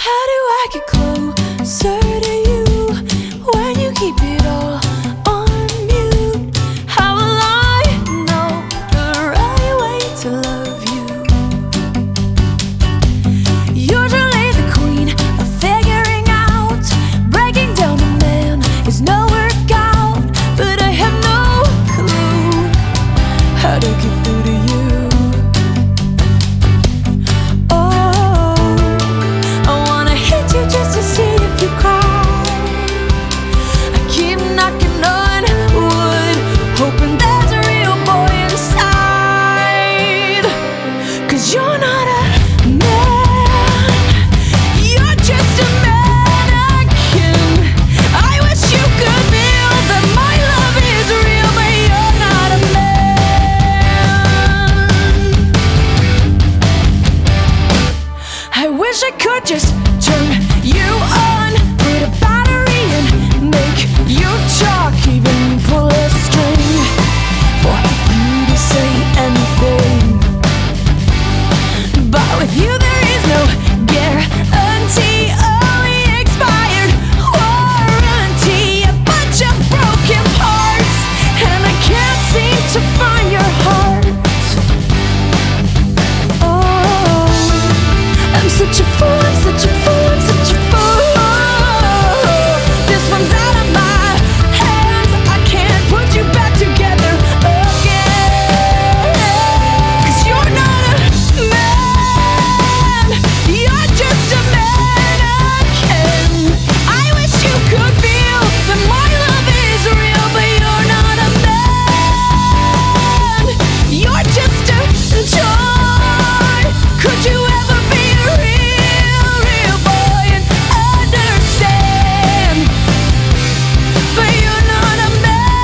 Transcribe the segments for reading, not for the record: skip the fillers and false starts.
How do I get closer to you when you keep it all on mute? How will I know the right way to love you? Usually the queen of figuring out, breaking down a man is no workout, but I have no clue how to get through to you. Just to see if you cry. I keep knocking on wood, hoping there's a real boy inside. 'Cause you're not a man, you're just a mannequin. I wish you could feel that my love is real, but you're not a man. I wish I could just turn you on, put a battery in, make you talk, even pull a string for you to say anything. But with you there is no guarantee, only expired warranty. A bunch of broken parts, and I can't seem to find your heart. Oh, I'm such a fool, I'm such a fool, I'm such a fool. This one's out of my hands, I can't put you back together again. 'Cause you're not a man, you're just a mannequin. I wish you could feel that my love is real, but you're not a man. You're just a toy. Could you ever be a real boy and understand? But you're not a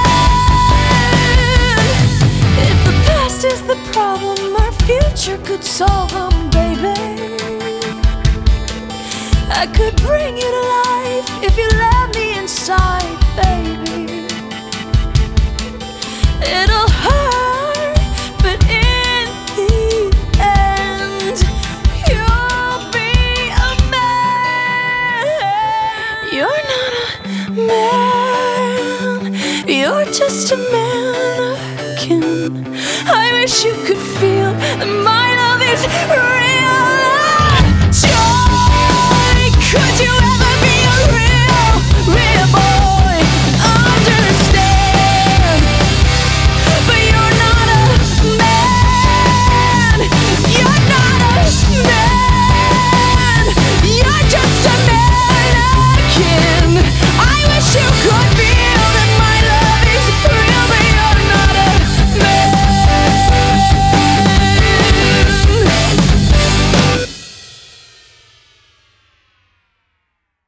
man. If the past is the problem, our future could solve them, baby. I could bring you to life if you let me inside, baby. It'll hurt, but in the end, you'll be a man. You're not a man, you're just a mannequin. I wish you could feel that my love is real.